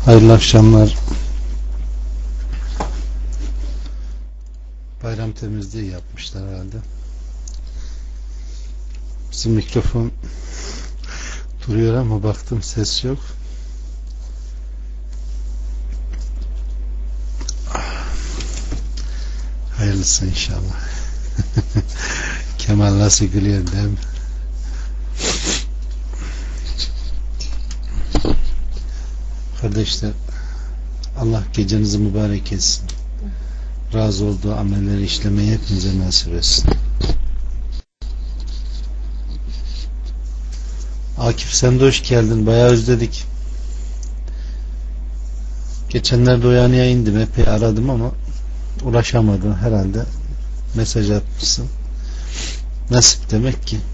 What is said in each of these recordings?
Hayırlı akşamlar. Bayram temizliği yapmışlar herhalde. Bizim mikrofon duruyor ama baktım ses yok. Hayırlısı inşallah. Kemal nasıl gülüyor değil mi? Kardeşler, Allah gecenizi mübarek etsin. Razı olduğu amelleri işlemeyi hepinize nasip etsin. Akif, sen de hoş geldin. Bayağı özledik. Geçenlerde uyanıya indim. Epey aradım ama ulaşamadım. Herhalde mesaj atmışsın. Nasip demek ki.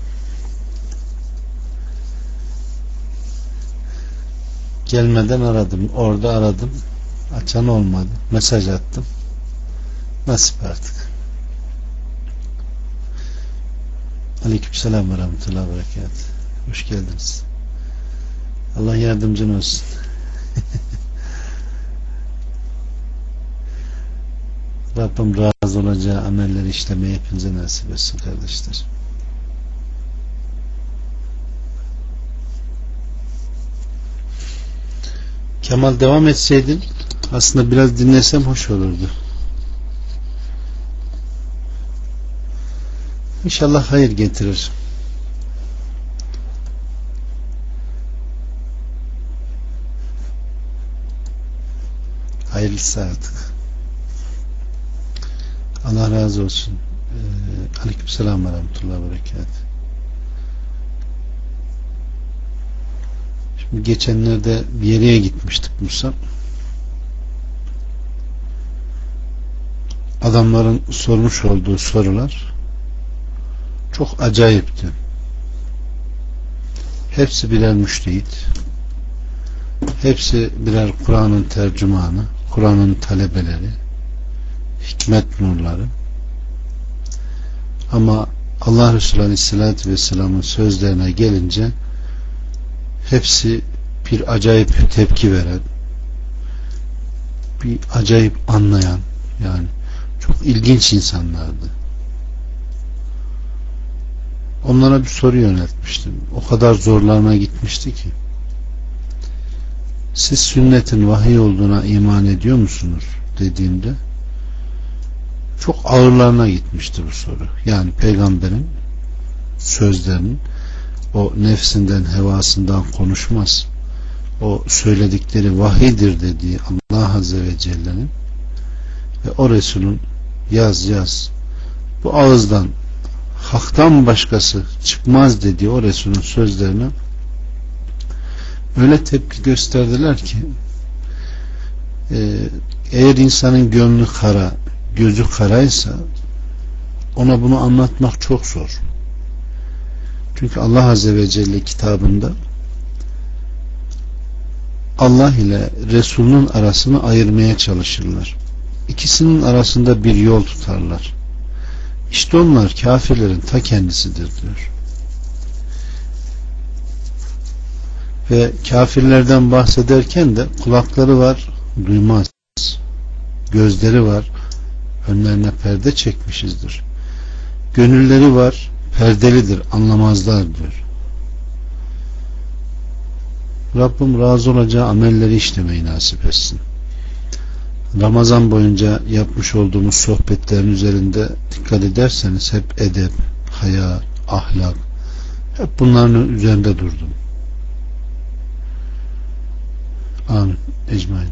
Gelmeden aradım. Orada aradım. Açan olmadı. Mesaj attım. Nasip artık. Aleykümselam ve rahmetullahi ve berekatuhu. Hoş geldiniz. Allah yardımcın olsun. Rabbim razı olacağı amelleri işlemeyi hepinize nasip etsin kardeşler. Kemal, devam etseydin aslında biraz dinlesem hoş olurdu. İnşallah hayır getirir. Hayırlısı artık. Allah razı olsun. Aleykümselam ve rahmetullahi ve berekatuhu. Şimdi geçenlerde bir yere gitmiştik Musa. Adamların sormuş olduğu sorular çok acayipti. Hepsi birer müştehit. Hepsi birer Kur'an'ın tercümanı, Kur'an'ın talebeleri, hikmet nurları. Ama Allah Resulü Aleyhisselatü Vesselam'ın sözlerine gelince hepsi bir acayip tepki veren, bir acayip anlayan, yani çok ilginç insanlardı. Onlara bir soru yöneltmiştim. O kadar zorlarına gitmişti ki, siz sünnetin vahiy olduğuna iman ediyor musunuz dediğimde çok ağırlarına gitmişti bu soru. Yani peygamberin sözlerinin o nefsinden, hevasından konuşmaz. O söyledikleri vahiydir dediği Allah Azze ve Celle'nin ve o Resul'ün yaz bu ağızdan haktan başkası çıkmaz dediği o Resul'ün sözlerine öyle tepki gösterdiler ki eğer insanın gönlü kara, gözü karaysa ona bunu anlatmak çok zor. Çünkü Allah Azze ve Celle kitabında Allah ile Resul'ün arasını ayırmaya çalışırlar. İkisinin arasında bir yol tutarlar. İşte onlar kafirlerin ta kendisidir diyor. Ve kafirlerden bahsederken de kulakları var, duymaz. Gözleri var, önlerine perde çekmişizdir. Gönülleri var, perdelidir, anlamazlar diyor. Rabbim razı olacağı amelleri işlemeyi nasip etsin. Ramazan boyunca yapmış olduğumuz sohbetlerin üzerinde dikkat ederseniz hep edep, haya, ahlak, hep bunların üzerinde durdum. Amin. Ecmaîn.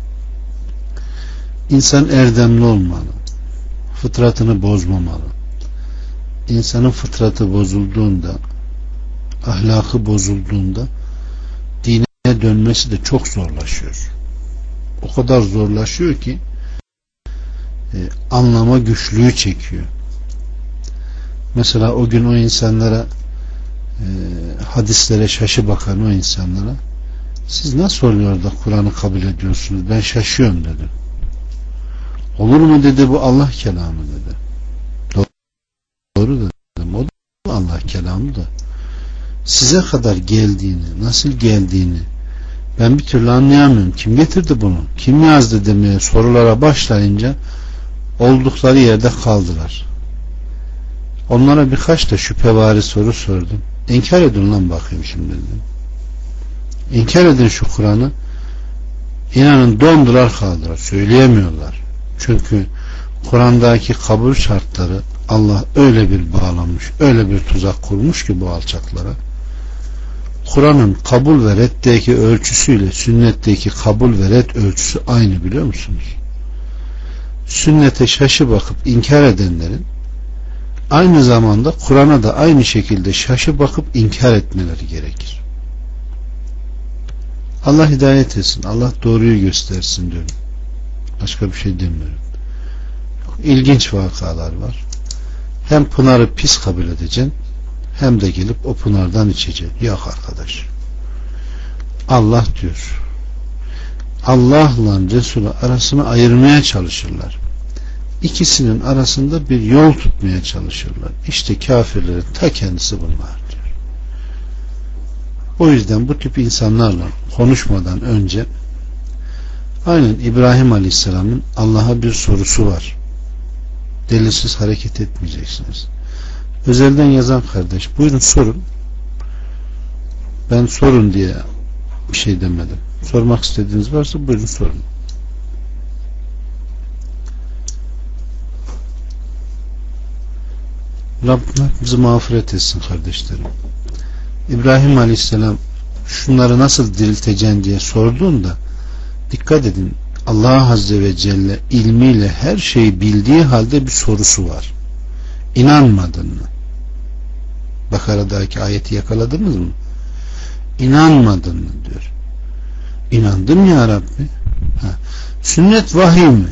İnsan erdemli olmalı. Fıtratını bozmamalı. İnsanın fıtratı bozulduğunda, ahlakı bozulduğunda dine dönmesi de çok zorlaşıyor. O kadar zorlaşıyor ki anlama güçlüğü çekiyor. Mesela o gün o insanlara hadislere şaşı bakan o insanlara siz nasıl oluyor da Kur'an'ı kabul ediyorsunuz? Ben şaşıyorum dedi. Olur mu dedi, bu Allah kelamı dedi. Doğru dedim. O da Allah kelamı da size kadar geldiğini, nasıl geldiğini Ben bir türlü anlayamıyorum. Kim getirdi bunu? Kim yazdı demeye sorulara başlayınca oldukları yerde kaldılar. Onlara birkaç da şüphevari soru sordum. İnkar edin lan bakayım şimdi dedim. İnkar edin şu Kur'an'ı. İnanın dondular kaldılar. Söyleyemiyorlar. Çünkü Kur'an'daki kabul şartları Allah öyle bir bağlamış, öyle bir tuzak kurmuş ki bu alçaklara. Kur'an'ın kabul ve reddeki ölçüsüyle sünnetteki kabul ve red ölçüsü aynı, biliyor musunuz? Sünnete şaşı bakıp inkar edenlerin aynı zamanda Kur'an'a da aynı şekilde şaşı bakıp inkar etmeleri gerekir. Allah hidayet etsin. Allah doğruyu göstersin diyorum. Başka bir şey demiyorum. İlginç vakalar var. Hem pınarı pis kabul edeceksin, hem de gelip o pınardan içeceksin. Yok arkadaş. Allah diyor. Allah'la Resulü arasını ayırmaya çalışırlar. İkisinin arasında bir yol tutmaya çalışırlar. İşte kafirlerin ta kendisi bunlar diyor. O yüzden bu tip insanlarla konuşmadan önce aynen İbrahim Aleyhisselam'ın Allah'a bir sorusu var. Delilsiz hareket etmeyeceksiniz. Özelden yazan kardeş, buyurun sorun. Ben sorun diye bir şey demedim. Sormak istediğiniz varsa buyurun sorun. Rabbim bizi mağfiret etsin kardeşlerim. İbrahim Aleyhisselam şunları nasıl dirilteceksin diye sorduğunda dikkat edin, Allah Azze ve Celle ilmiyle her şeyi bildiği halde bir sorusu var. İnanmadın mı? Bakara'daki ayeti yakaladınız mı? İnanmadın mı diyor. İnandım ya Rabbi. Sünnet vahiy mi?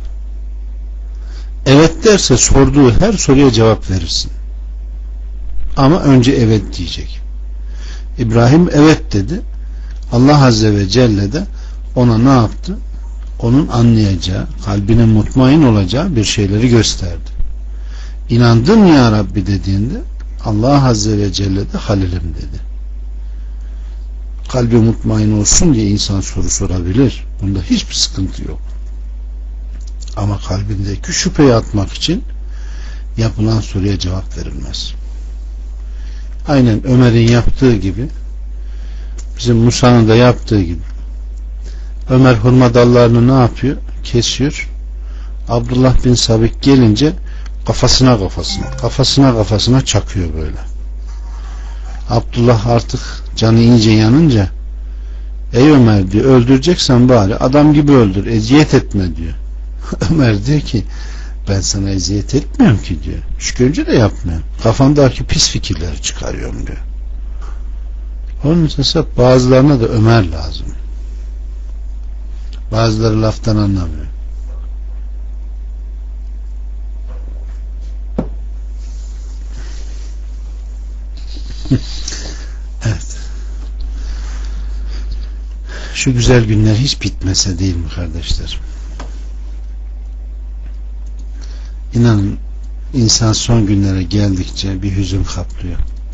Evet derse sorduğu her soruya cevap verirsin. Ama önce evet diyecek. İbrahim evet dedi. Allah Azze ve Celle de ona ne yaptı? Onun anlayacağı, kalbinin mutmain olacağı bir şeyleri gösterdi. İnandım ya Rabbi dediğinde Allah Azze ve Celle de Halilim dedi. Kalbi mutmain olsun diye insan soru sorabilir. Bunda hiçbir sıkıntı yok. Ama kalbindeki şüpheyi atmak için yapılan soruya cevap verilmez. Aynen Ömer'in yaptığı gibi, bizim Musa'nın da yaptığı gibi. Ömer hurma dallarını ne yapıyor? Kesiyor. Abdullah bin Sabit gelince kafasına çakıyor böyle. Abdullah artık canı iyice yanınca, ey Ömer diyor, öldüreceksen bari adam gibi öldür, eziyet etme diyor. Ömer diyor ki ben sana eziyet etmiyorum ki diyor. Şükürce de yapmıyorum. Kafamdaki pis fikirleri çıkarıyorum diyor. Onun için bazılarına da Ömer lazım. Bazıları laftan anlamıyor. Evet. Şu güzel günler hiç bitmese değil mi kardeşler? İnanın insan son günlere geldikçe bir hüzün kaplıyor.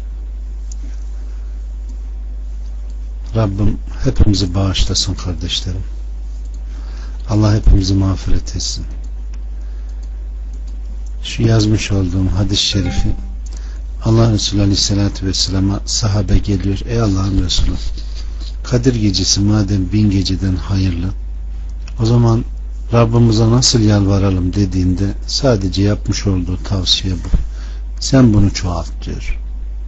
Rabbim hepimizi bağışlasın kardeşlerim. Allah hepimizi mağfiret etsin. Şu yazmış olduğum hadis-i şerifi, Allah Resulü Aleyhisselatü Vesselam'a sahabe geliyor. Ey Allah'ın Resulü, Kadir gecesi madem 1000 geceden hayırlı, o zaman Rabbimize nasıl yalvaralım dediğinde sadece yapmış olduğu tavsiye bu. Sen bunu çoğalt diyor.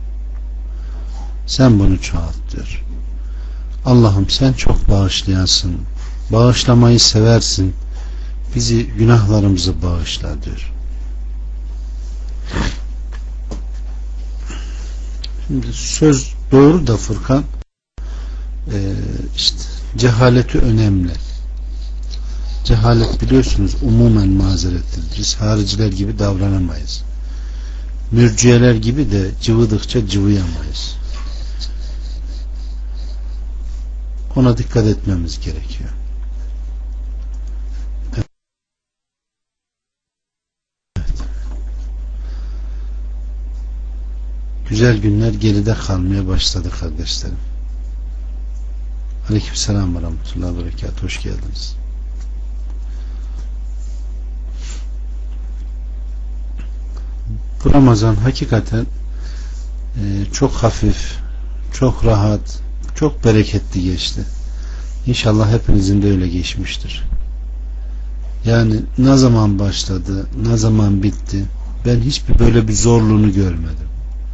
Sen bunu çoğalt diyor. Allah'ım sen çok bağışlayansın. Bağışlamayı seversin. Bizi, günahlarımızı bağışla diyor. Şimdi söz doğru da Furkan, işte cehaleti önemli. Cehalet biliyorsunuz umumen mazerettir. Biz hariciler gibi davranamayız. Mürciyeler gibi de cıvıdıkça cıvıyamayız. Ona dikkat etmemiz gerekiyor. Evet. Güzel günler geride kalmaya başladı kardeşlerim. Aleykümselam ve rahmetullahi ve berekatuhu. Hoş geldiniz. Bu Ramazan hakikaten çok hafif, çok rahat, çok bereketli geçti. İnşallah hepinizin de öyle geçmiştir. Yani ne zaman başladı, ne zaman bitti, ben hiçbir böyle bir zorluğunu görmedim.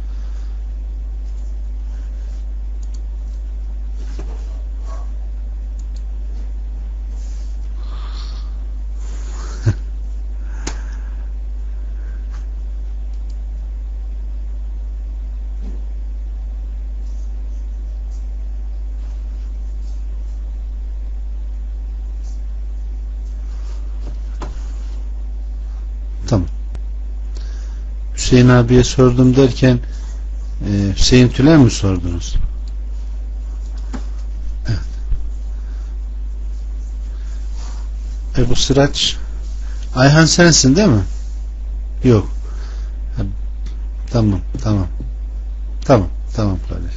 Tamam. Hüseyin abiye sordum derken Hüseyin Tüler mi sordunuz? Evet. Ebu Sıraç Ayhan sensin değil mi? Yok. Tamam kardeşim.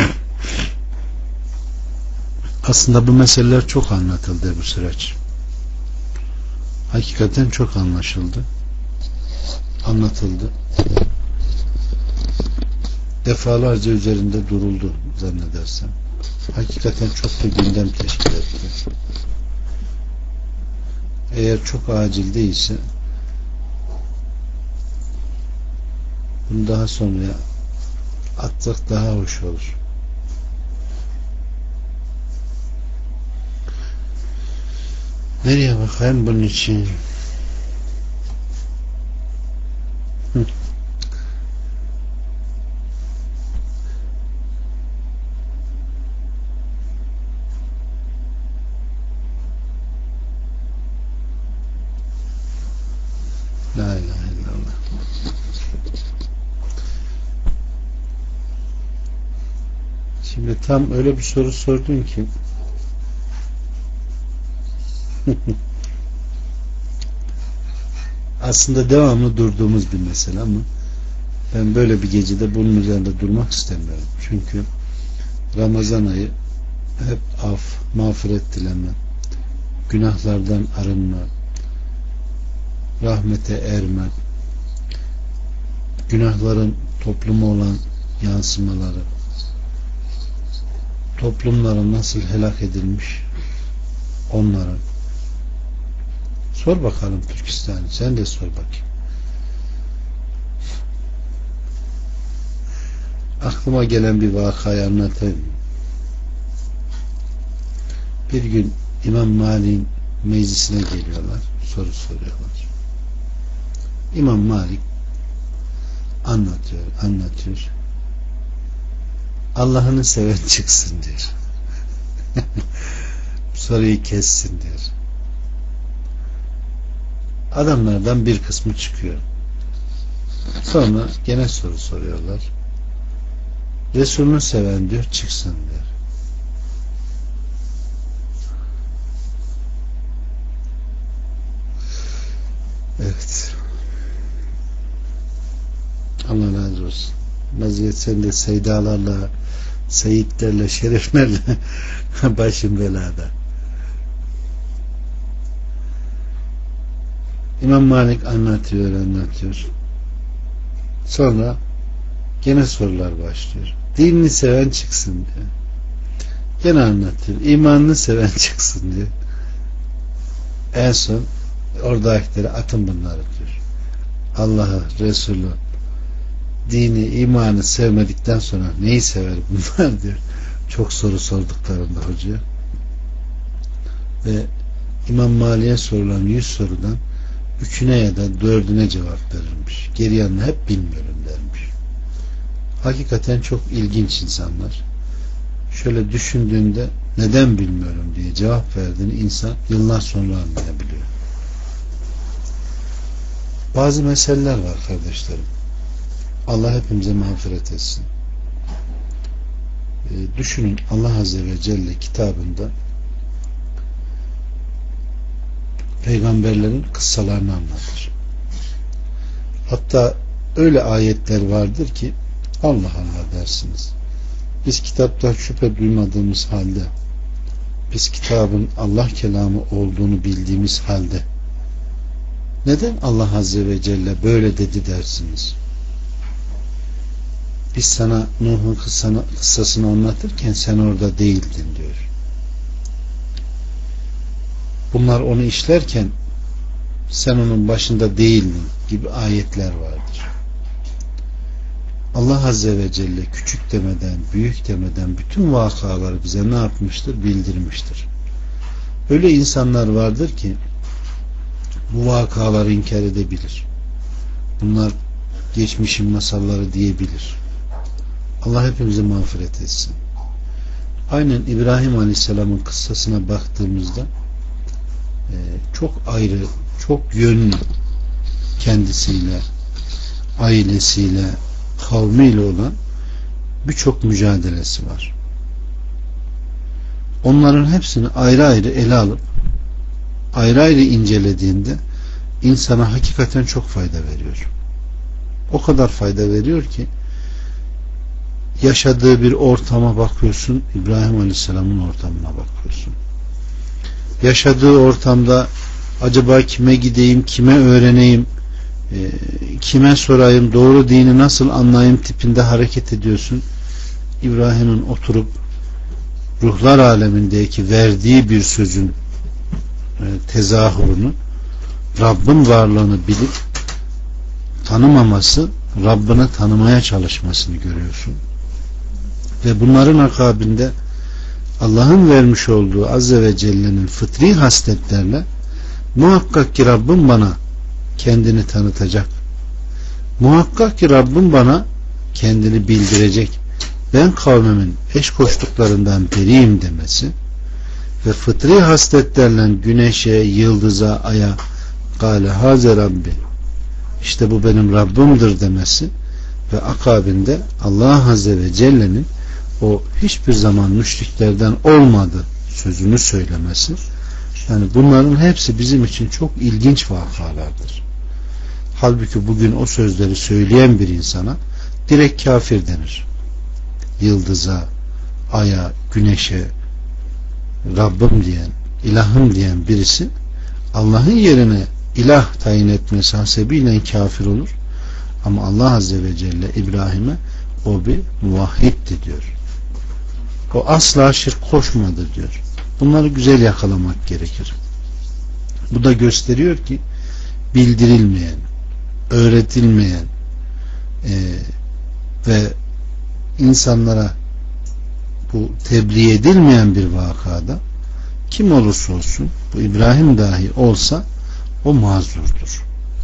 Aslında bu meseleler çok anlatıldı Ebu Sıraç. Hakikaten çok anlatıldı. Defalarca üzerinde duruldu zannedersem. Hakikaten çok da gündem teşkil etti. Eğer çok acil değilse bunu daha sonra atsak daha hoş olur. Nereye bakayım bunun için? La ilahe illallah. Şimdi tam öyle bir soru sordun ki aslında devamlı durduğumuz bir mesele ama ben böyle bir gecede bunun üzerinde durmak istemiyorum. Çünkü Ramazan ayı hep af, mağfiret dileme, günahlardan arınma, rahmete erme, günahların topluma olan yansımaları, toplumların nasıl helak edilmiş onların. Sor bakalım Türkistan'ı. Sen de sor bakayım. Aklıma gelen bir vakayı anlatayım. Bir gün İmam Malik'in meclisine geliyorlar. Soru soruyorlar. İmam Malik anlatıyor. Allah'ını seven çıksın diyor. Soruyu kessin diyor. Adamlardan bir kısmı çıkıyor. Sonra gene soru soruyorlar. Resulünü seven diyor çıksın diyor. Evet. Allah razı olsun. Vaziyet sen de seydalarla, seyitlerle, şeriflerle başım belada. İmam Malik anlatıyor. Sonra gene sorular başlıyor. Dinini seven çıksın diyor. Gene anlatıyor. İmanını seven çıksın diyor. En son oradakileri atın bunları diyor. Allah'ı, Resulü, dini, imanı sevmedikten sonra neyi sever bunlar diyor. Çok soru sorduklarında hoca. Ve İmam Malik'e sorulan 100 sorudan 3'üne ya da 4'üne cevap verilmiş. Geri yanına hep bilmiyorum dermiş. Hakikaten çok ilginç insanlar. Şöyle düşündüğünde neden bilmiyorum diye cevap verdiğini insan yıllar sonra anlayabiliyor. Bazı meseleler var kardeşlerim. Allah hepimize mağfiret etsin. Düşünün, Allah Azze ve Celle kitabında peygamberlerin kıssalarını anlatır. Hatta öyle ayetler vardır ki Allah Allah dersiniz. Biz kitaptan şüphe duymadığımız halde biz kitabın Allah kelamı olduğunu bildiğimiz halde neden Allah Azze ve Celle böyle dedi dersiniz? Biz sana Nuh'un kıssasını anlatırken sen orada değildin diyor. Bunlar onu işlerken sen onun başında değildin gibi ayetler vardır. Allah Azze ve Celle küçük demeden, büyük demeden bütün vakaları bize ne yapmıştır? Bildirmiştir. Öyle insanlar vardır ki bu vakaları inkar edebilir. Bunlar geçmişin masalları diyebilir. Allah hepimizi mağfiret etsin. Aynen İbrahim Aleyhisselam'ın kıssasına baktığımızda çok ayrı, çok yönlü kendisiyle, ailesiyle, kavmiyle olan birçok mücadelesi var. Onların hepsini ayrı ayrı ele alıp ayrı ayrı incelediğinde insana hakikaten çok fayda veriyor. O kadar fayda veriyor ki yaşadığı bir ortama bakıyorsun, İbrahim Aleyhisselam'ın ortamına bakıyorsun. Yaşadığı ortamda acaba kime gideyim, kime öğreneyim, kime sorayım, doğru dini nasıl anlayayım tipinde hareket ediyorsun. İbrahim'in oturup ruhlar alemindeki verdiği bir sözün tezahürünü, Rabbin varlığını bilip tanımaması, Rabbini tanımaya çalışmasını görüyorsun. Ve bunların akabinde Allah'ın vermiş olduğu Azze ve Celle'nin fıtri hasletlerle muhakkak ki Rabbim bana kendini tanıtacak. Muhakkak ki Rabbim bana kendini bildirecek. Ben kavmimin eş koştuklarından beriyim demesi ve fıtri hasletlerle güneşe, yıldıza, aya Kâle haze Rabbi, işte bu benim Rabbimdir demesi ve akabinde Allah Azze ve Celle'nin o hiçbir zaman müşriklerden olmadı sözünü söylemesi, yani bunların hepsi bizim için çok ilginç vakalardır. Halbuki bugün o sözleri söyleyen bir insana direkt kafir denir. Yıldıza, aya, güneşe Rabbim diyen, ilahım diyen birisi Allah'ın yerine ilah tayin etmesi hasebiyle kafir olur. Ama Allah Azze ve Celle İbrahim'e o bir muvahhiddi diyor. O asla şirk koşmadı diyor. Bunları güzel yakalamak gerekir. Bu da gösteriyor ki bildirilmeyen, öğretilmeyen ve insanlara bu tebliğ edilmeyen bir vakada kim olursa olsun, bu İbrahim dahi olsa o mazurdur.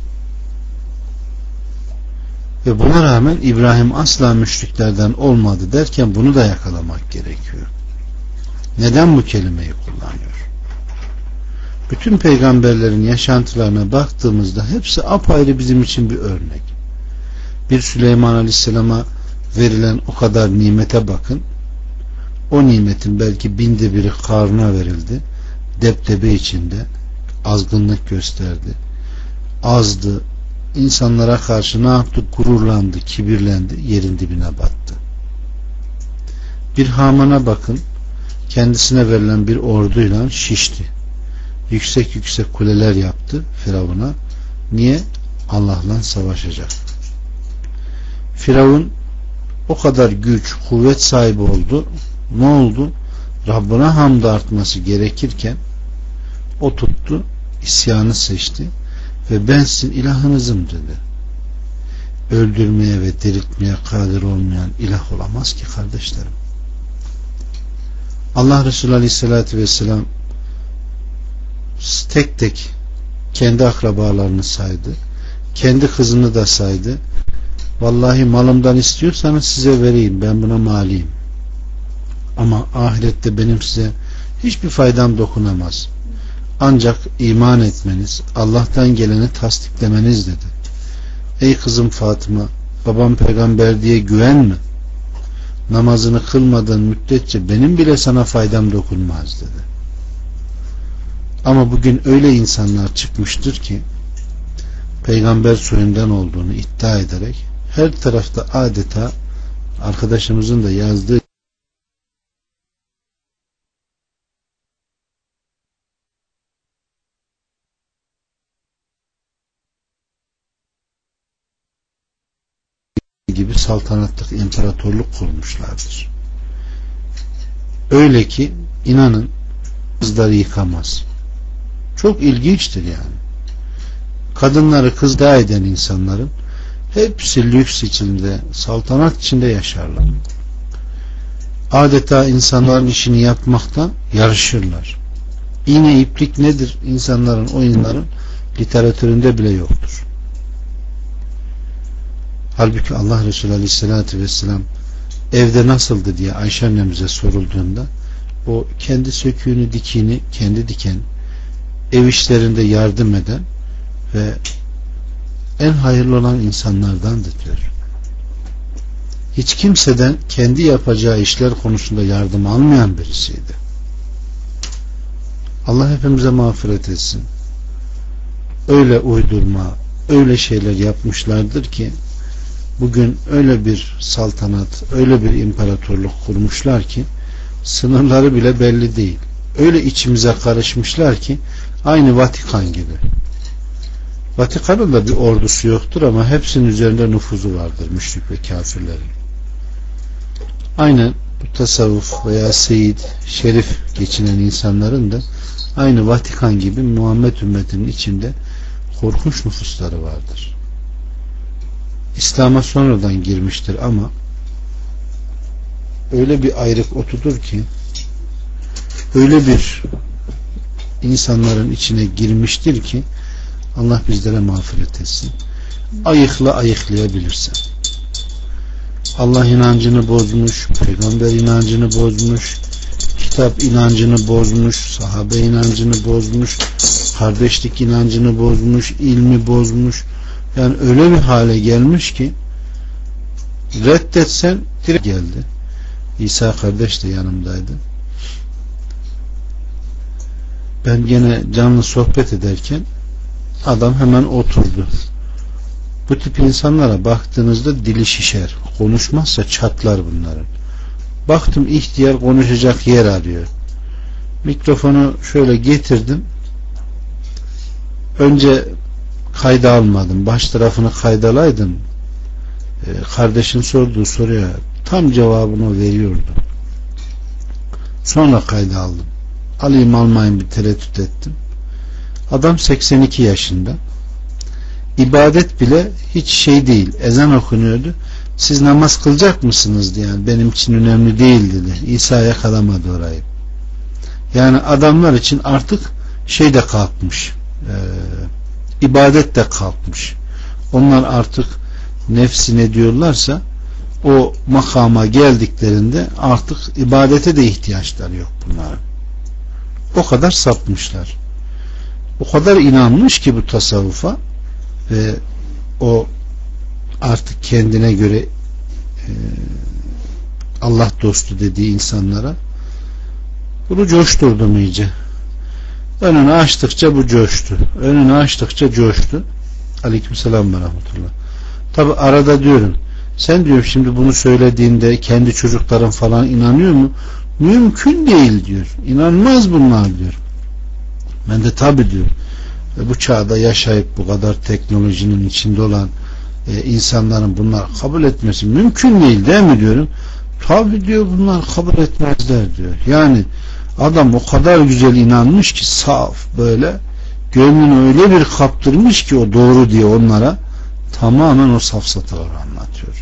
Ve buna rağmen İbrahim asla müşriklerden olmadı derken bunu da yakalamak gerekiyor. Neden bu kelimeyi kullanıyor? Bütün peygamberlerin yaşantılarına baktığımızda hepsi apayrı bizim için bir örnek. Bir Süleyman Aleyhisselam'a verilen o kadar nimete bakın. O nimetin belki 1/1000'i Karun'a verildi. Depdebe içinde azgınlık gösterdi. Azdı. İnsanlara karşı ne yaptı? Gururlandı, kibirlendi, yerin dibine battı. Bir Haman'a bakın. Kendisine verilen bir orduyla şişti. Yüksek yüksek kuleler yaptı Firavun'a. Niye? Allah'la savaşacak. Firavun o kadar güç, kuvvet sahibi oldu. Ne oldu? Rabbine hamd artması gerekirken o tuttu, isyanı seçti ve ben sizin ilahınızım dedi. Öldürmeye ve diriltmeye kadir olmayan ilah olamaz ki kardeşlerim. Allah Resulü Aleyhisselatü Vesselam tek tek kendi akrabalarını saydı. Kendi kızını da saydı. Vallahi malımdan istiyorsanız size vereyim. Ben buna maliyim. Ama ahirette benim size hiçbir faydam dokunamaz. Ancak iman etmeniz, Allah'tan geleni tasdiklemeniz dedi. Ey kızım Fatıma, babam peygamber diye güvenme. Namazını kılmadığın müddetçe benim bile sana faydam dokunmaz dedi. Ama bugün öyle insanlar çıkmıştır ki peygamber soyundan olduğunu iddia ederek her tarafta adeta arkadaşımızın da yazdığı gibi saltanatlık imparatorluk kurmuşlardır. Öyle ki inanın kızları yıkamaz. Çok ilginçtir yani. Kadınları kızda eden insanların hepsi lüks içinde, saltanat içinde yaşarlar. Adeta insanların işini yapmakta yarışırlar. İğne iplik nedir? İnsanların, oyunların literatüründe bile yoktur. Halbuki Allah Resulü Aleyhisselatü Vesselam evde nasıldı diye Ayşe annemize sorulduğunda o kendi söküğünü dikiğini kendi diken, ev işlerinde yardım eden ve en hayırlı olan insanlardandı diyor. Hiç kimseden kendi yapacağı işler konusunda yardım almayan birisiydi. Allah hepimize mağfiret etsin. Öyle uydurma, öyle şeyler yapmışlardır ki bugün öyle bir saltanat, öyle bir imparatorluk kurmuşlar ki sınırları bile belli değil. Öyle içimize karışmışlar ki aynı Vatikan gibi. Vatikan'ın da bir ordusu yoktur ama hepsinin üzerinde nüfuzu vardır müşrik ve kafirlerin. Aynen bu tasavvuf veya seyit, şerif geçinen insanların da aynı Vatikan gibi Muhammed ümmetinin içinde korkunç nüfusları vardır. İslam'a sonradan girmiştir ama öyle bir ayrık otudur ki, öyle bir insanların içine girmiştir ki Allah bizlere mağfiret etsin. Ayıkla ayıklayabilirsen. Allah inancını bozmuş, peygamber inancını bozmuş, kitap inancını bozmuş, sahabe inancını bozmuş, kardeşlik inancını bozmuş, ilmi bozmuş. Yani öyle bir hale gelmiş ki reddetsen direkt geldi. İsa kardeş de yanımdaydı. Ben gene canlı sohbet ederken adam hemen oturdu. Bu tip insanlara baktığınızda dili şişer. Konuşmazsa çatlar bunların. Baktım ihtiyar konuşacak yer arıyor. Mikrofonu şöyle getirdim. Önce kayda almadım. Baş tarafını kaydalaydım. Kardeşin sorduğu soruya tam cevabını veriyordu. Sonra kayda aldım. Alayım almayayım bir tereddüt ettim. Adam 82 yaşında. İbadet bile hiç şey değil. Ezan okunuyordu. Siz namaz kılacak mısınız diye. Yani benim için önemli değil dedi. İsa yakalamadı orayı. Yani adamlar için artık şey de kalkmış. İbadet de kalkmış. Onlar artık nefsine diyorlarsa o makama geldiklerinde artık ibadete de ihtiyaçları yok bunların. O kadar sapmışlar. O kadar inanmış ki bu tasavvufa ve o artık kendine göre Allah dostu dediği insanlara bunu coşturdum iyice. Önünü açtıkça bu coştu. Önünü açtıkça coştu. Aleykümselam ve rahmetullah. Tabi arada diyorum sen diyor şimdi bunu söylediğinde kendi çocukların falan inanıyor mu? Mümkün değil diyor. İnanmaz bunlar diyor. Ben de tabi diyor. Bu çağda yaşayıp bu kadar teknolojinin içinde olan insanların bunlar kabul etmesi mümkün değil mi diyorum. Tabi diyor bunlar kabul etmezler diyor. Yani adam o kadar güzel inanmış ki saf böyle gönlünü öyle bir kaptırmış ki o doğru diye onlara tamamen o safsataları anlatıyor.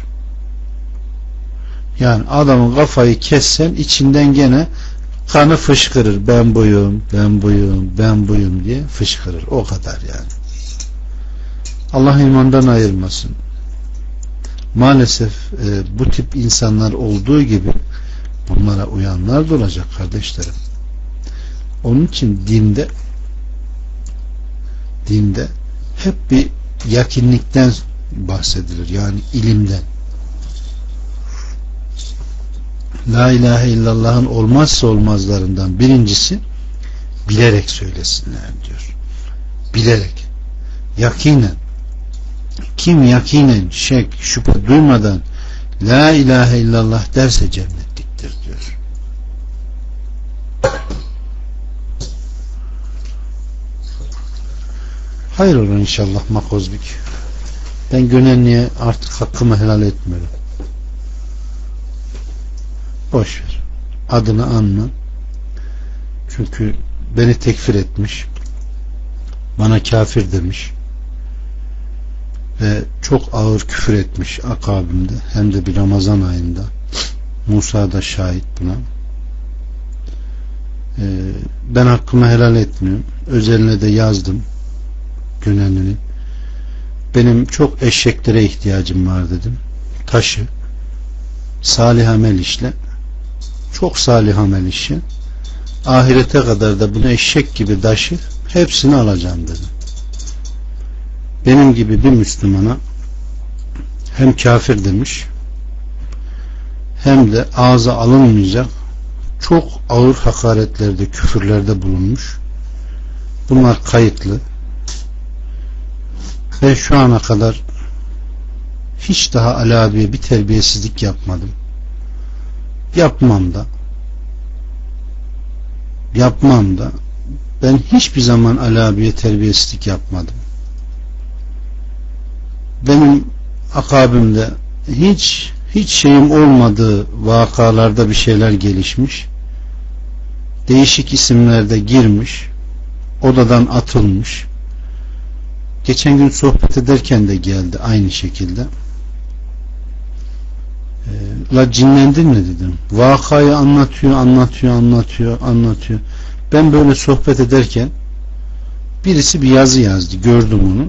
Yani adamın kafayı kessen içinden gene kanı fışkırır. Ben buyum, ben buyum, ben buyum diye fışkırır. O kadar yani. Allah imandan ayırmasın. Maalesef bu tip insanlar olduğu gibi bunlara uyanlar da olacak kardeşlerim. Onun için dinde hep bir yakinlikten bahsedilir. Yani ilimden. La ilahe illallah'ın olmazsa olmazlarından birincisi bilerek söylesinler diyor. Bilerek. Yakinen. Kim yakinen şek, şüphe duymadan La ilahe illallah derse cennetliktir diyor. Hayır olur inşallah Makozbik. Ben Gönenli'ye artık hakkımı helal etmiyorum. Boş ver. Adını anma. Çünkü beni tekfir etmiş. Bana kafir demiş. Ve çok ağır küfür etmiş akabimde. Hem de bir Ramazan ayında. Musa da şahit buna. Ben hakkımı helal etmiyorum. Özeline de yazdım. Gönenli'nin. Benim çok eşeklere ihtiyacım var dedim. Taşı. Salih amel işle. Çok salih amel işle. Ahirete kadar da bunu eşek gibi taşı. Hepsini alacağım dedim. Benim gibi bir Müslümana hem kafir demiş, hem de ağza alınmayacak çok ağır hakaretlerde, küfürlerde bulunmuş. Bunlar kayıtlı. Ve şu ana kadar hiç daha Ali abiye bir terbiyesizlik yapmadım. Yapmam da ben hiçbir zaman Ali abiye terbiyesizlik yapmadım. Benim akabimde hiç şeyim olmadığı vakalarda bir şeyler gelişmiş. Değişik isimlerde girmiş. Odadan atılmış. Geçen gün sohbet ederken de geldi aynı şekilde. La cinlendin mi dedim. Vakayı anlatıyor. Ben böyle sohbet ederken birisi bir yazı yazdı. Gördüm onu.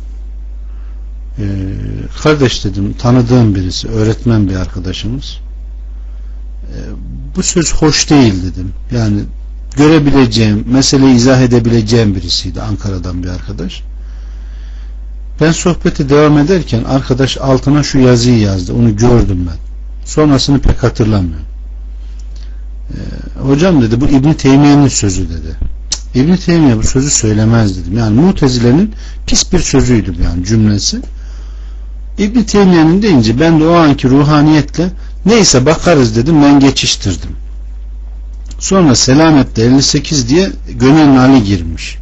Kardeş dedim, tanıdığım birisi, öğretmen bir arkadaşımız. Bu söz hoş değil dedim. Yani görebileceğim, meseleyi izah edebileceğim birisiydi. Ankara'dan bir arkadaş. Ben sohbeti devam ederken arkadaş altına şu yazıyı yazdı. Onu gördüm ben. Sonrasını pek hatırlamıyorum. Hocam dedi, bu İbn Teymiye'nin sözü dedi. İbn Teymiye bu sözü söylemez dedim. Yani Mutezile'nin pis bir sözüydü yani cümlesi. İbn Teymiye'nin deyince ben de o anki ruhaniyetle neyse bakarız dedim, ben geçiştirdim. Sonra Selamet'te 58 diye Gönenli Ali girmiş.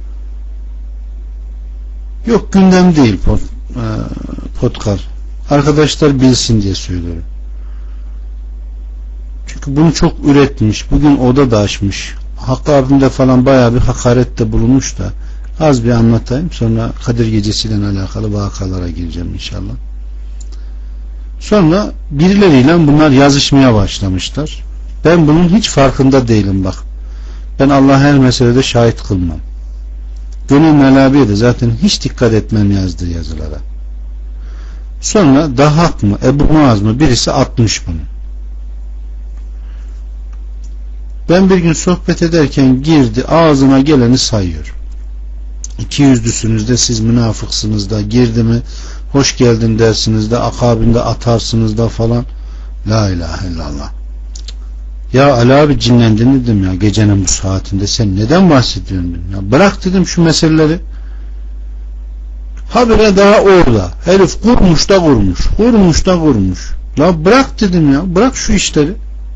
Yok, gündem değil Potkar. Arkadaşlar bilsin diye söylüyorum. Çünkü bunu çok üretmiş. Bugün oda da açmış. Hakkı abimde falan bayağı bir hakarette bulunmuş da az bir anlatayım. Sonra Kadir Gecesi'yle alakalı vakalara gireceğim inşallah. Sonra birileriyle bunlar yazışmaya başlamışlar. Ben bunun hiç farkında değilim bak. Ben Allah her meselede şahit kılmam. Gönül abiye de zaten hiç dikkat etmem yazdığı yazılara. Sonra Dahak mı Ebu Muaz mı birisi atmış bunu. Ben bir gün sohbet ederken girdi, ağzına geleni sayıyor. 200'lüsünüz de siz münafıksınız da, girdi mi hoş geldin dersiniz de, akabinde atarsınız da falan. La ilahe illallah. Ya Ali abi, cinlendin dedim ya gecenin bu saatinde, sen neden bahsediyorsun dedim. Ya bırak dedim şu meseleleri. Habire daha orada. Herif kurmuş da kurmuş. La bırak dedim ya, bırak şu işleri.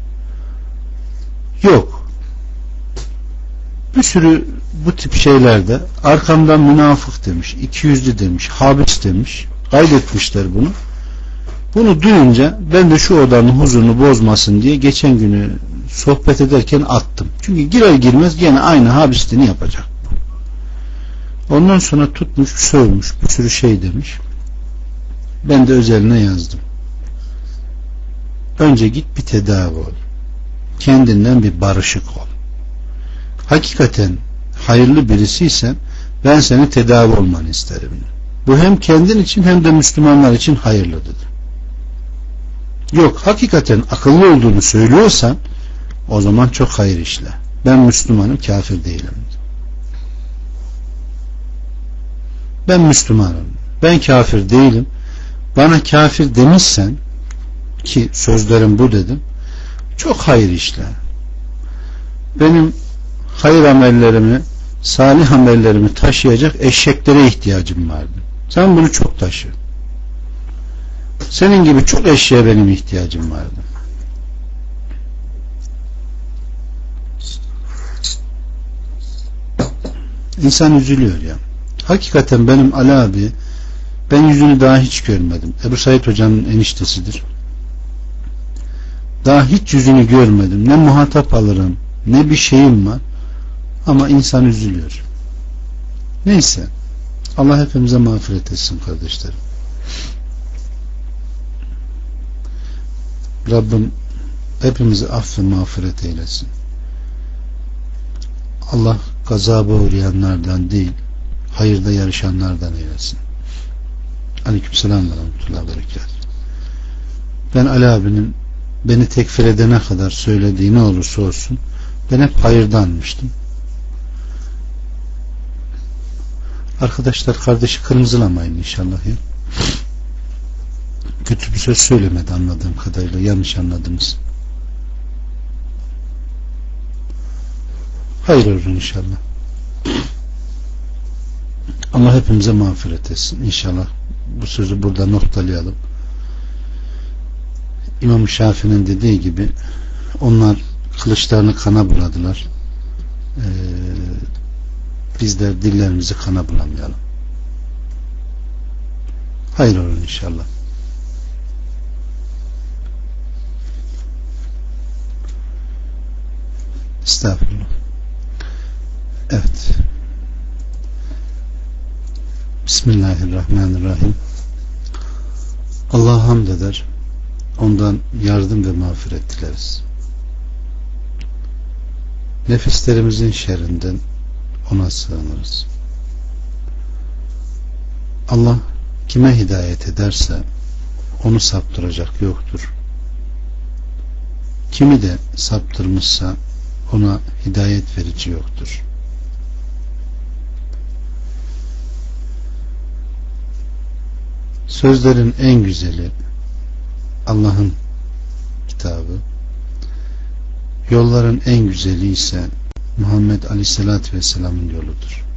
Yok. Bir sürü bu tip şeylerde arkamdan münafık demiş, 200'lü demiş, habis demiş. Kaydetmişler bunu. Bunu duyunca ben de şu odanın huzurunu bozmasın diye geçen günü sohbet ederken attım. Çünkü girer girmez gene aynı habisliğini yapacak. Ondan sonra tutmuş, sövmüş, bir sürü şey demiş. Ben de özeline yazdım. Önce git bir tedavi ol. Kendinden bir barışık ol. Hakikaten hayırlı birisiysen ben seni tedavi olmanı isterim. Bu hem kendin için hem de Müslümanlar için hayırlı dedi. Yok, hakikaten akıllı olduğunu söylüyorsan o zaman çok hayır işle. Ben Müslümanım, kafir değilim. Ben Müslümanım, ben kafir değilim. Bana kafir demişsen, ki sözlerim bu dedim, çok hayır işle. Benim hayır amellerimi, salih amellerimi taşıyacak eşeklere ihtiyacım vardı. Sen bunu çok taşı. Senin gibi çok eşeğe benim ihtiyacım vardı. İnsan üzülüyor ya. Hakikaten benim Ali abi Ben yüzünü daha hiç görmedim. Ebu Said Hoca'nın eniştesidir. Daha hiç yüzünü görmedim. Ne muhatap alırım, ne bir şeyim var. Ama insan üzülüyor. Neyse. Allah hepimize mağfiret etsin kardeşlerim. Rabbim hepimizi affı mağfiret eylesin. Allah gazaba uğrayanlardan değil, hayırda yarışanlardan eylesin. Aleykümselam ve rahmetullahi ve berekatuhu. Ben Ali abinin beni tekfir edene kadar söylediği ne olursa olsun ben hep hayırdanmıştım. Arkadaşlar kardeşi kırmızılamayın inşallah ya. Kötü bir söz söylemedi anladığım kadarıyla. Yanlış anladınız. Hayır olsun inşallah. Allah hepimize mağfiret etsin. İnşallah bu sözü burada noktalayalım. İmam Şafii'nin dediği gibi onlar kılıçlarını kana buladılar. Bizler dillerimizi kana bulamayalım. Hayır olsun inşallah. Estağfurullah. Evet. Bismillahirrahmanirrahim. Allah'a hamd eder. Ondan yardım ve mağfiret dileriz. Nefislerimizin şerrinden ona sığınırız. Allah kime hidayet ederse onu saptıracak yoktur. Kimi de saptırmışsa ona hidayet verici yoktur. Sözlerin en güzeli Allah'ın kitabı, yolların en güzeli ise Muhammed Aleyhisselatü Vesselam'ın yoludur.